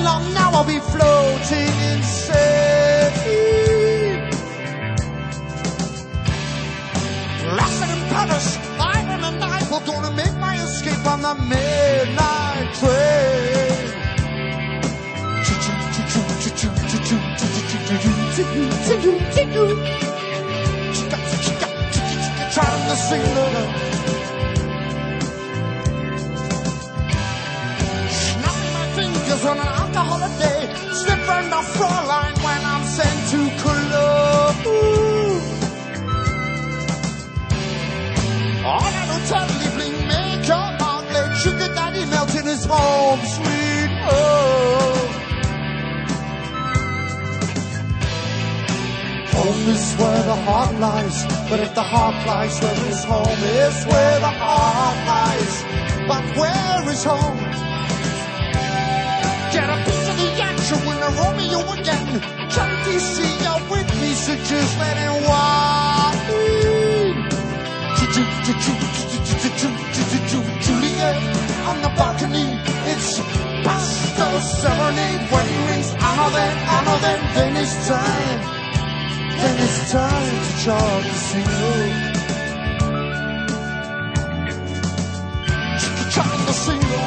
long, now I'll be floating insane. Lost in Paris, I'm in a night, we're gonna make my escape on the midnight train. Trying to sing the snapping my fingers on an alcoholic day, slipping the floor line when I'm sent to Cologne. On an hotel evening, make your mark, let sugar daddy melt in his home, sweet home. Home is where the heart lies, but if the heart lies where his home is where the heart lies. But where is home? Get a piece of the action when I Romeo again. Can't you see you're with me, so just let it walk. Juliet on the balcony, it's past the serenade. Wedding rings, I know then it's time. Then it's time to chart the single. Chart the single.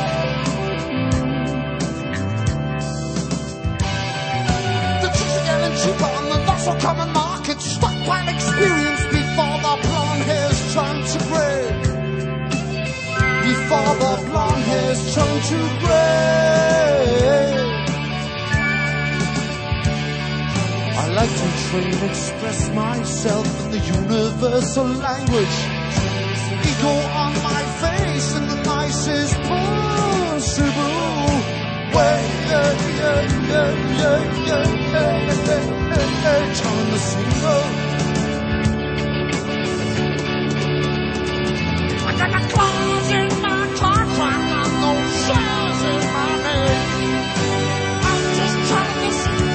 The chicks are getting cheaper on the not so common market. Stockpile experience before the blonde hair's turn to grey. Before the blonde hair's turn to grey. I like to try and express myself in the universal language. Ego on my face in the nicest possible way. Turn the single. I got the claws in my contract, got no shares in my name. I'm just trying to single.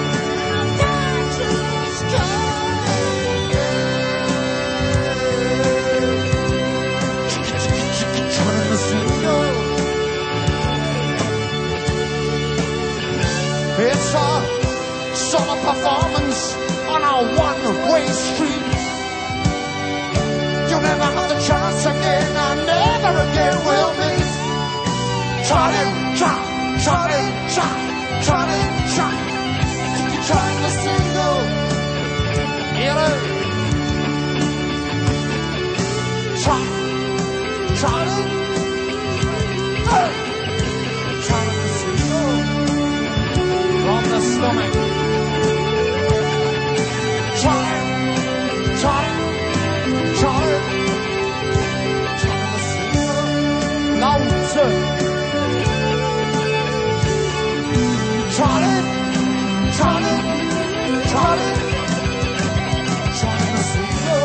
It's a summer performance on a one-way street. You never have the chance again, and never again will meet. Charlie, Charlie, you're trying to single. Charlie, hey, trying to single. From the stomach. Charlie, trying to single. Laute. Charlie, trying to single.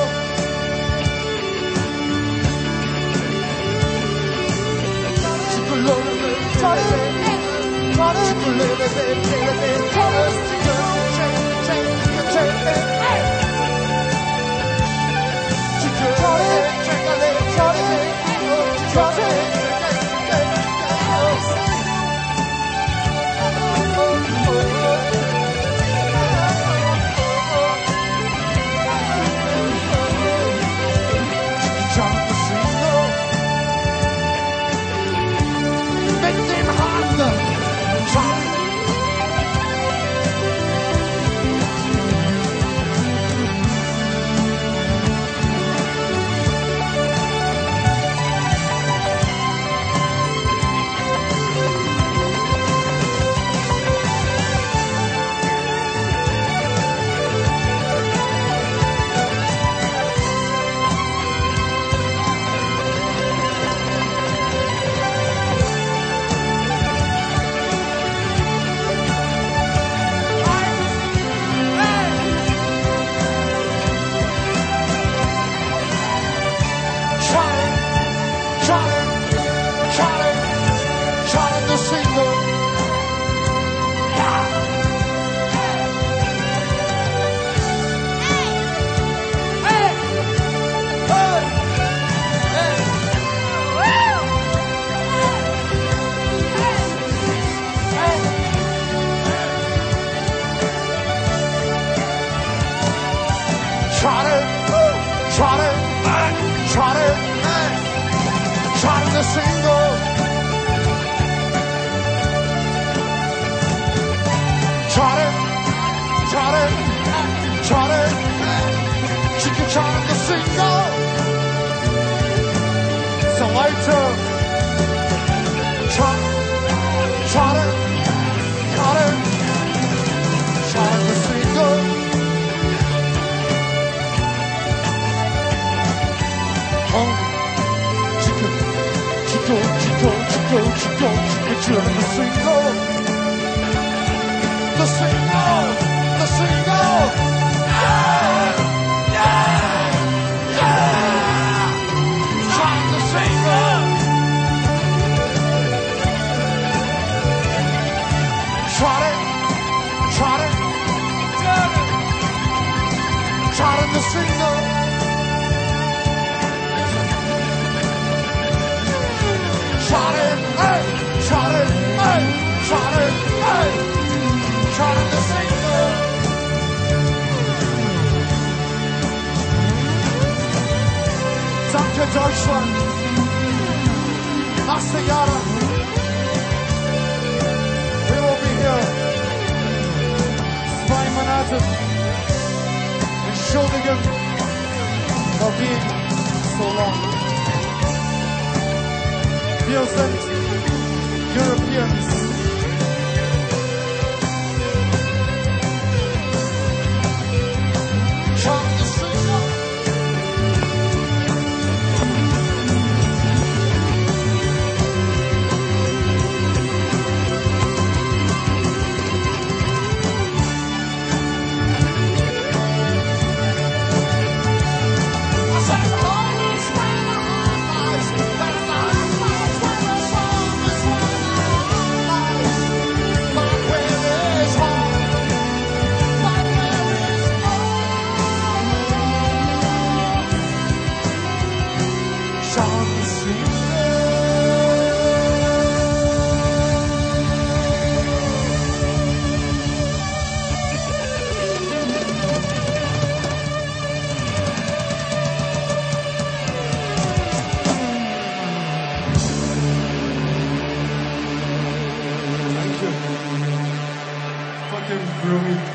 Trot it, trot it, trot in the single. Trot it, hey, trot it, hey, trot it, hey, trot in the single. Danke Deutschland, Master Jahre. We will be here 2 Monate. Entschuldigung for being so long. Wir sind Europeans. Chant the singer. Fucking brilliant.